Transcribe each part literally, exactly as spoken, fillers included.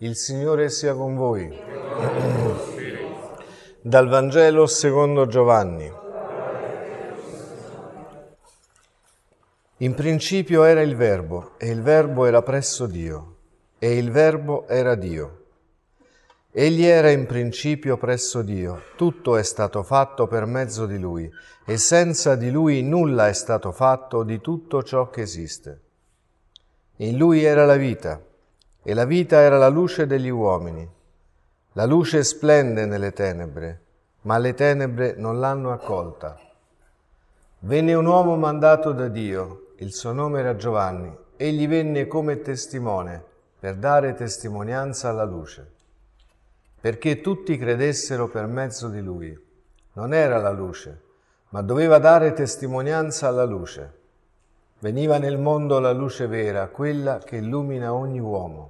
Il Signore sia con voi. Dal Vangelo secondo Giovanni. In principio era il Verbo, e il Verbo era presso Dio, e il Verbo era Dio. Egli era in principio presso Dio. Tutto è stato fatto per mezzo di Lui, e senza di Lui nulla è stato fatto di tutto ciò che esiste. In Lui era la vita, e la vita era la luce degli uomini. La luce splende nelle tenebre, ma le tenebre non l'hanno accolta. Venne un uomo mandato da Dio, il suo nome era Giovanni. Egli venne come testimone per dare testimonianza alla luce, perché tutti credessero per mezzo di lui. Non era la luce, ma doveva dare testimonianza alla luce. Veniva nel mondo la luce vera, quella che illumina ogni uomo.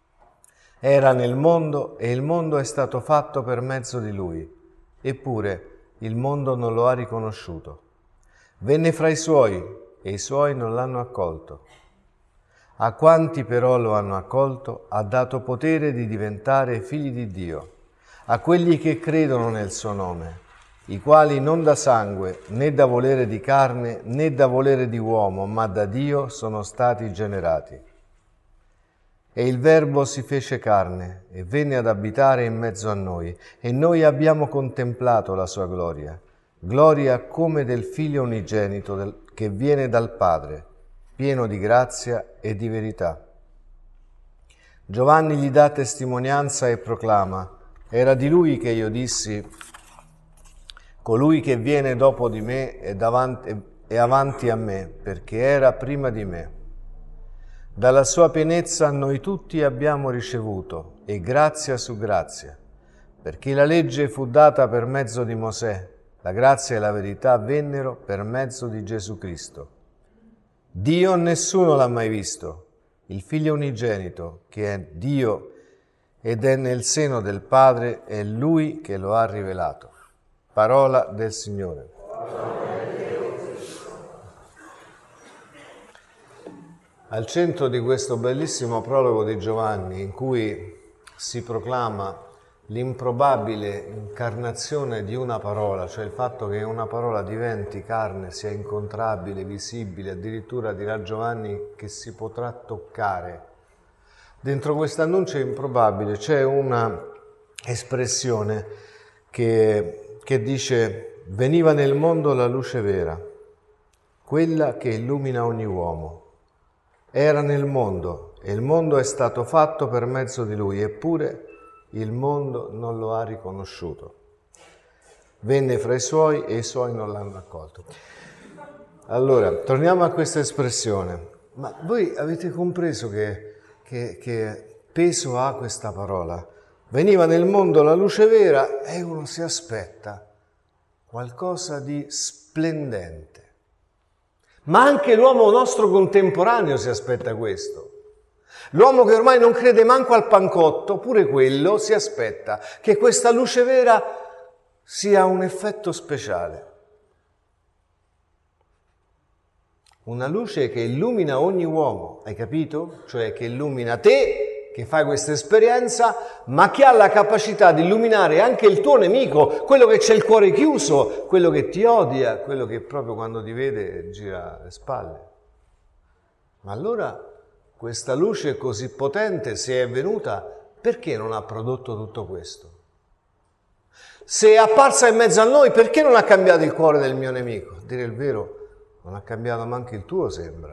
Era nel mondo e il mondo è stato fatto per mezzo di lui, eppure il mondo non lo ha riconosciuto. Venne fra i suoi e i suoi non l'hanno accolto. A quanti però lo hanno accolto ha dato potere di diventare figli di Dio, a quelli che credono nel suo nome, i quali non da sangue, né da volere di carne, né da volere di uomo, ma da Dio sono stati generati. E il Verbo si fece carne e venne ad abitare in mezzo a noi, e noi abbiamo contemplato la sua gloria, gloria come del Figlio unigenito del, che viene dal Padre, pieno di grazia e di verità. Giovanni gli dà testimonianza e proclama: era di lui che io dissi: colui che viene dopo di me è, davanti, è avanti a me, perché era prima di me. Dalla sua pienezza noi tutti abbiamo ricevuto, e grazia su grazia, perché la legge fu data per mezzo di Mosè, la grazia e la verità vennero per mezzo di Gesù Cristo. Dio nessuno l'ha mai visto, il Figlio unigenito, che è Dio ed è nel seno del Padre, è Lui che lo ha rivelato. Parola del Signore. Al centro di questo bellissimo prologo di Giovanni, in cui si proclama l'improbabile incarnazione di una parola, cioè il fatto che una parola diventi carne, sia incontrabile, visibile, addirittura dirà Giovanni che si potrà toccare. Dentro questo annuncio improbabile c'è una espressione che, che dice: veniva nel mondo la luce vera, quella che illumina ogni uomo. Era nel mondo e il mondo è stato fatto per mezzo di lui, eppure il mondo non lo ha riconosciuto. Venne fra i suoi e i suoi non l'hanno accolto. Allora, torniamo a questa espressione. Ma voi avete compreso che, che, che peso ha questa parola? Veniva nel mondo la luce vera e uno si aspetta qualcosa di splendente. Ma anche l'uomo nostro contemporaneo si aspetta questo. L'uomo che ormai non crede manco al pancotto, pure quello si aspetta che questa luce vera sia un effetto speciale. Una luce che illumina ogni uomo, hai capito? Cioè che illumina te, che fai questa esperienza, ma che ha la capacità di illuminare anche il tuo nemico, quello che c'è il cuore chiuso, quello che ti odia, quello che proprio quando ti vede gira le spalle. Ma allora questa luce così potente, se è venuta, perché non ha prodotto tutto questo? Se è apparsa in mezzo a noi, perché non ha cambiato il cuore del mio nemico? A dire il vero, non ha cambiato neanche il tuo, sembra.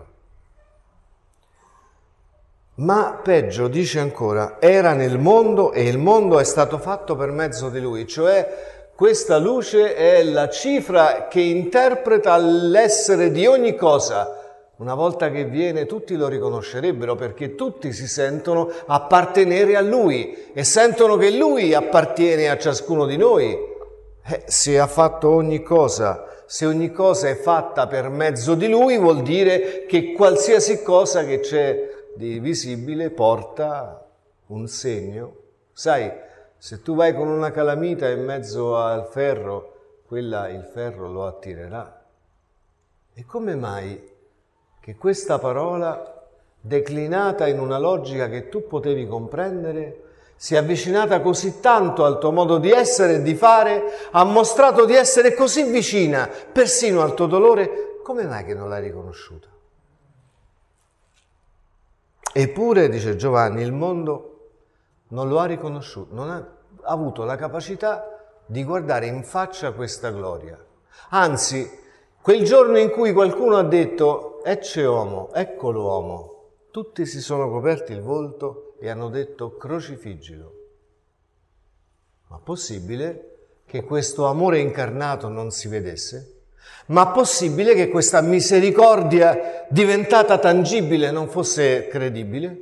Ma peggio, dice ancora, era nel mondo e il mondo è stato fatto per mezzo di lui, cioè questa luce è la cifra che interpreta l'essere di ogni cosa. Una volta che viene tutti lo riconoscerebbero, perché tutti si sentono appartenere a lui e sentono che lui appartiene a ciascuno di noi. Eh, se ha fatto ogni cosa, se ogni cosa è fatta per mezzo di lui, vuol dire che qualsiasi cosa che c'è di visibile porta un segno. Sai, se tu vai con una calamita in mezzo al ferro, quella il ferro lo attirerà. E come mai che questa parola, declinata in una logica che tu potevi comprendere, si è avvicinata così tanto al tuo modo di essere e di fare, ha mostrato di essere così vicina persino al tuo dolore, come mai che non l'hai riconosciuta? Eppure, dice Giovanni, il mondo non lo ha riconosciuto, non ha avuto la capacità di guardare in faccia questa gloria. Anzi, quel giorno in cui qualcuno ha detto «Ecce uomo, ecco l'uomo», tutti si sono coperti il volto e hanno detto «Crocifiggilo». Ma possibile che questo amore incarnato non si vedesse? Ma possibile che questa misericordia diventata tangibile non fosse credibile?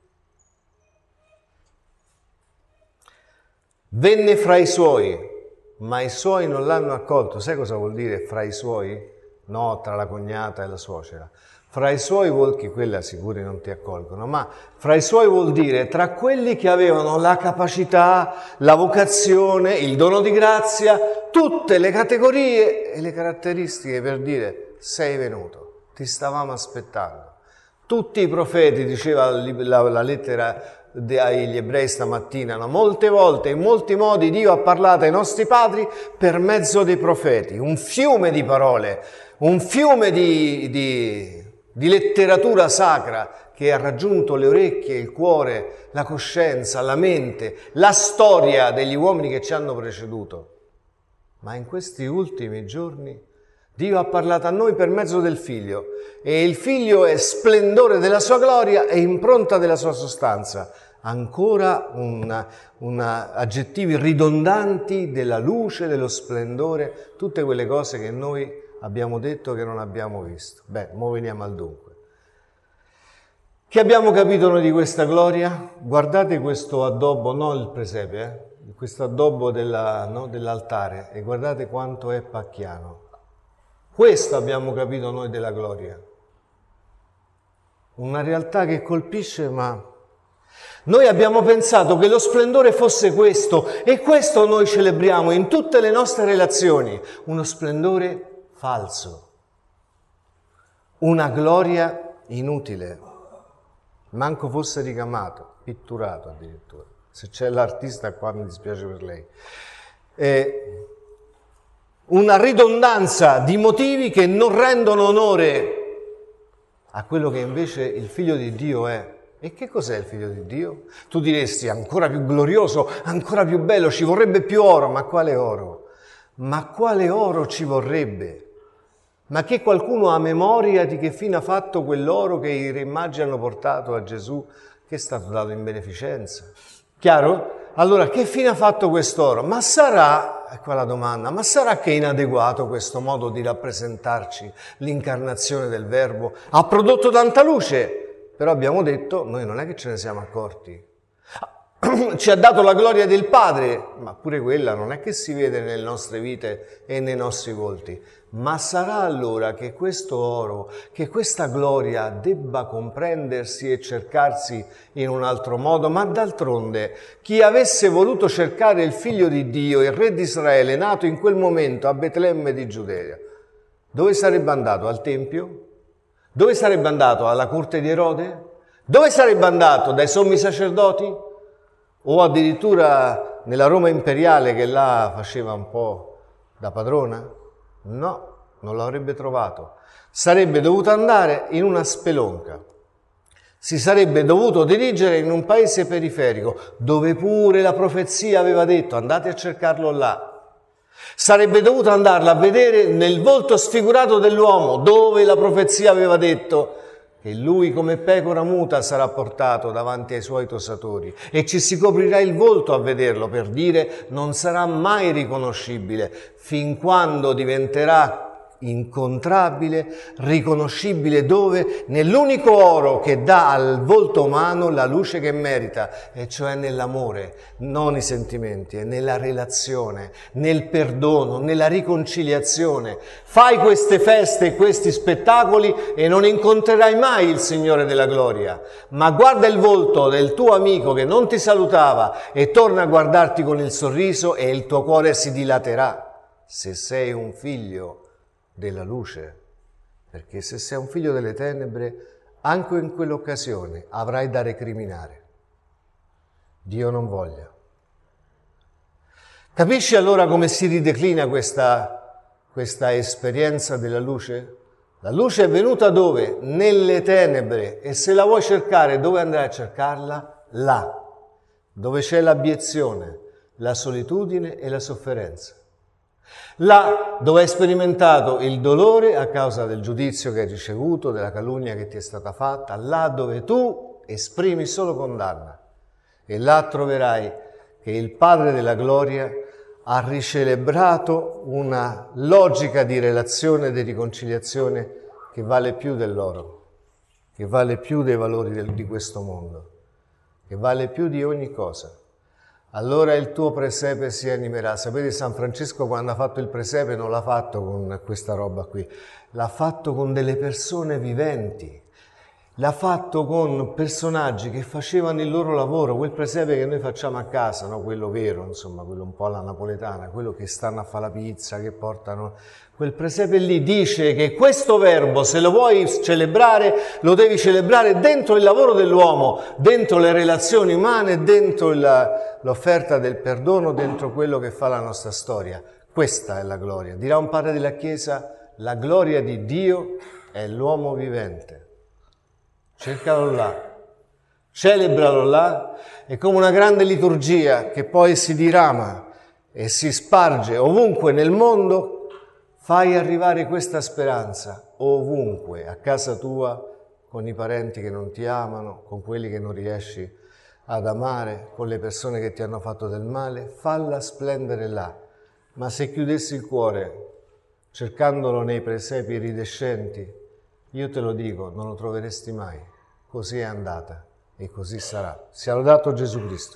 Venne fra i suoi, ma i suoi non l'hanno accolto. Sai cosa vuol dire fra i suoi? No, tra la cognata e la suocera. Fra i suoi vuol che quella sicuri non ti accolgono, ma fra i suoi vuol dire tra quelli che avevano la capacità, la vocazione, il dono di grazia, tutte le categorie e le caratteristiche per dire sei venuto, ti stavamo aspettando. Tutti i profeti, diceva la, la lettera agli ebrei stamattina, no? Molte volte, in molti modi Dio ha parlato ai nostri padri per mezzo dei profeti, un fiume di parole, un fiume di... di di letteratura sacra che ha raggiunto le orecchie, il cuore, la coscienza, la mente, la storia degli uomini che ci hanno preceduto. Ma in questi ultimi giorni Dio ha parlato a noi per mezzo del Figlio e il Figlio è splendore della sua gloria e impronta della sua sostanza. Ancora una, una aggettivi ridondanti della luce, dello splendore, tutte quelle cose che noi abbiamo detto che non abbiamo visto. Beh, mo veniamo al dunque. Che abbiamo capito noi di questa gloria? Guardate questo addobbo, non il presepe, eh? questo addobbo della, no, dell'altare e guardate quanto è pacchiano. Questo abbiamo capito noi della gloria. Una realtà che colpisce, ma noi abbiamo pensato che lo splendore fosse questo e questo noi celebriamo in tutte le nostre relazioni, uno splendore falso, una gloria inutile, manco fosse ricamato, pitturato addirittura. Se c'è l'artista qua mi dispiace per lei. Eh, una ridondanza di motivi che non rendono onore a quello che invece il Figlio di Dio è. E che cos'è il Figlio di Dio? Tu diresti ancora più glorioso, ancora più bello, ci vorrebbe più oro. Ma quale oro? Ma quale oro ci vorrebbe? Ma che qualcuno ha memoria di che fine ha fatto quell'oro che i re magi hanno portato a Gesù, che è stato dato in beneficenza? Chiaro? Allora, che fine ha fatto quest'oro? Ma sarà, è qua la domanda, ma sarà che è inadeguato questo modo di rappresentarci l'incarnazione del Verbo? Ha prodotto tanta luce, però abbiamo detto, noi non è che ce ne siamo accorti. Ci ha dato la gloria del Padre, ma pure quella non è che si vede nelle nostre vite e nei nostri volti. Ma sarà allora che questo oro, che questa gloria debba comprendersi e cercarsi in un altro modo? Ma d'altronde, chi avesse voluto cercare il Figlio di Dio, il Re di Israele, nato in quel momento a Betlemme di Giudea, dove sarebbe andato? Al Tempio? Dove sarebbe andato? Alla corte di Erode? Dove sarebbe andato? Dai sommi sacerdoti? O addirittura nella Roma imperiale che là faceva un po' da padrona? No, non l'avrebbe trovato. Sarebbe dovuto andare in una spelonca. Si sarebbe dovuto dirigere in un paese periferico, dove pure la profezia aveva detto andate a cercarlo là. Sarebbe dovuto andarla a vedere nel volto sfigurato dell'uomo, dove la profezia aveva detto che lui come pecora muta sarà portato davanti ai suoi tosatori e ci si coprirà il volto a vederlo, per dire non sarà mai riconoscibile fin quando diventerà incontrabile, riconoscibile dove? Nell'unico oro che dà al volto umano la luce che merita, e cioè nell'amore, non i sentimenti, è nella relazione, nel perdono, nella riconciliazione. Fai queste feste e questi spettacoli e non incontrerai mai il Signore della gloria, ma guarda il volto del tuo amico che non ti salutava e torna a guardarti con il sorriso e il tuo cuore si dilaterà, se sei un figlio della luce, perché se sei un figlio delle tenebre, anche in quell'occasione avrai da recriminare. Dio non voglia. Capisci allora come si rideclina questa, questa esperienza della luce? La luce è venuta dove? Nelle tenebre. E se la vuoi cercare, dove andrai a cercarla? Là, dove c'è l'abiezione, la solitudine e la sofferenza. Là dove hai sperimentato il dolore a causa del giudizio che hai ricevuto, della calunnia che ti è stata fatta, là dove tu esprimi solo condanna. E là troverai che il Padre della gloria ha ricelebrato una logica di relazione e di riconciliazione che vale più dell'oro, che vale più dei valori del, di questo mondo, che vale più di ogni cosa. Allora il tuo presepe si animerà. Sapete, San Francesco quando ha fatto il presepe non l'ha fatto con questa roba qui, l'ha fatto con delle persone viventi. L'ha fatto con personaggi che facevano il loro lavoro, quel presepe che noi facciamo a casa, no? Quello vero, insomma, quello un po' alla napoletana, quello che stanno a fare la pizza, che portano... Quel presepe lì dice che questo verbo, se lo vuoi celebrare, lo devi celebrare dentro il lavoro dell'uomo, dentro le relazioni umane, dentro il, l'offerta del perdono, dentro quello che fa la nostra storia. Questa è la gloria. Dirà un padre della Chiesa, la gloria di Dio è l'uomo vivente. Cercalo là, celebralo là, è come una grande liturgia che poi si dirama e si sparge ovunque nel mondo. Fai arrivare questa speranza ovunque, a casa tua, con i parenti che non ti amano, con quelli che non riesci ad amare, con le persone che ti hanno fatto del male, falla splendere là. Ma se chiudessi il cuore, cercandolo nei presepi iridescenti, io te lo dico, non lo troveresti mai. Così è andata e così sarà. Sia lodato Gesù Cristo.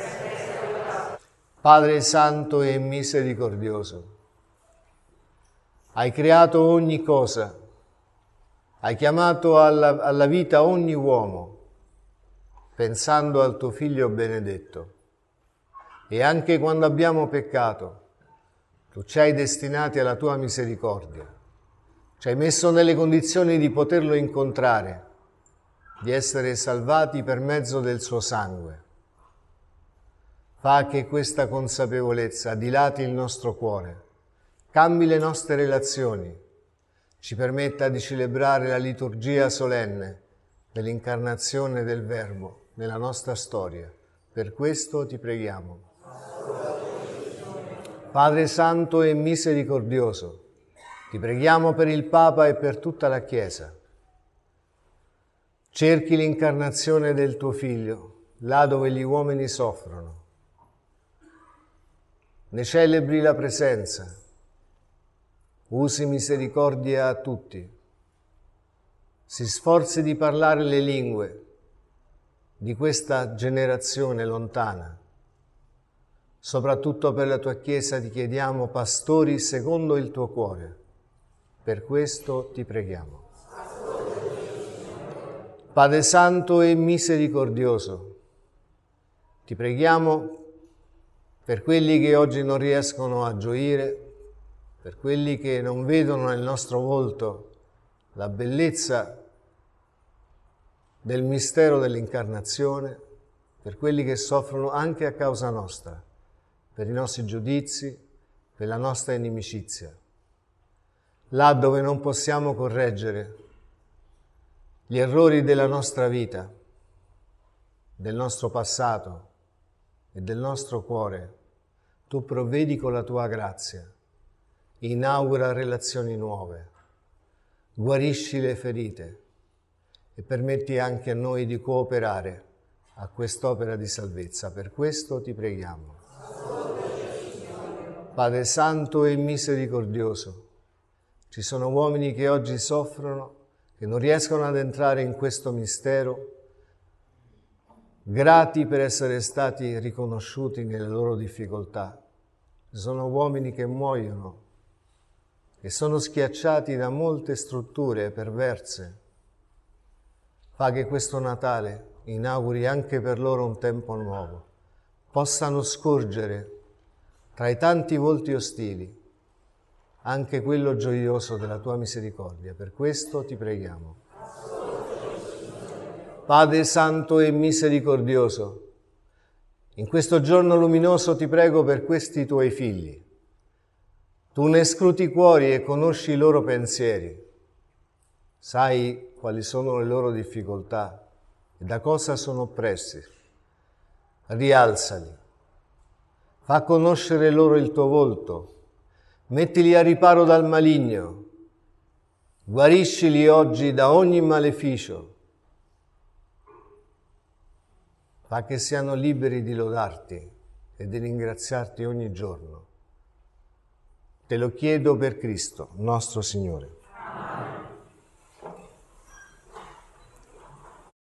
Padre Santo e misericordioso, hai creato ogni cosa, hai chiamato alla, alla vita ogni uomo, pensando al tuo Figlio benedetto. E anche quando abbiamo peccato, tu ci hai destinati alla tua misericordia, ci hai messo nelle condizioni di poterlo incontrare, di essere salvati per mezzo del suo sangue. Fa che questa consapevolezza dilati il nostro cuore, cambi le nostre relazioni, ci permetta di celebrare la liturgia solenne dell'incarnazione del Verbo nella nostra storia. Per questo ti preghiamo. Padre Santo e misericordioso, ti preghiamo per il Papa e per tutta la Chiesa. Cerchi l'incarnazione del tuo Figlio, là dove gli uomini soffrono. Ne celebri la presenza. Usi misericordia a tutti. Si sforzi di parlare le lingue di questa generazione lontana. Soprattutto per la tua Chiesa ti chiediamo pastori secondo il tuo cuore. Per questo ti preghiamo. Padre Santo e misericordioso, ti preghiamo per quelli che oggi non riescono a gioire, per quelli che non vedono nel nostro volto la bellezza del mistero dell'incarnazione, per quelli che soffrono anche a causa nostra, per i nostri giudizi, per la nostra inimicizia. Là dove non possiamo correggere gli errori della nostra vita, del nostro passato e del nostro cuore, tu provvedi con la tua grazia, inaugura relazioni nuove, guarisci le ferite e permetti anche a noi di cooperare a quest'opera di salvezza. Per questo ti preghiamo. Padre Santo e misericordioso, ci sono uomini che oggi soffrono, che non riescono ad entrare in questo mistero, grati per essere stati riconosciuti nelle loro difficoltà. Ci sono uomini che muoiono e sono schiacciati da molte strutture perverse. Fa che questo Natale inauguri anche per loro un tempo nuovo, possano scorgere tra i tanti volti ostili anche quello gioioso della tua misericordia. Per questo ti preghiamo. Padre Santo e misericordioso, In questo giorno luminoso ti prego per questi tuoi figli. Tu ne scruti i cuori e conosci i loro pensieri. Sai quali sono le loro difficoltà e da cosa sono oppressi. Rialzali. Fa conoscere loro il tuo volto. Mettili a riparo dal maligno. Guariscili oggi da ogni maleficio. Fa che siano liberi di lodarti e di ringraziarti ogni giorno. Te lo chiedo per Cristo, nostro Signore.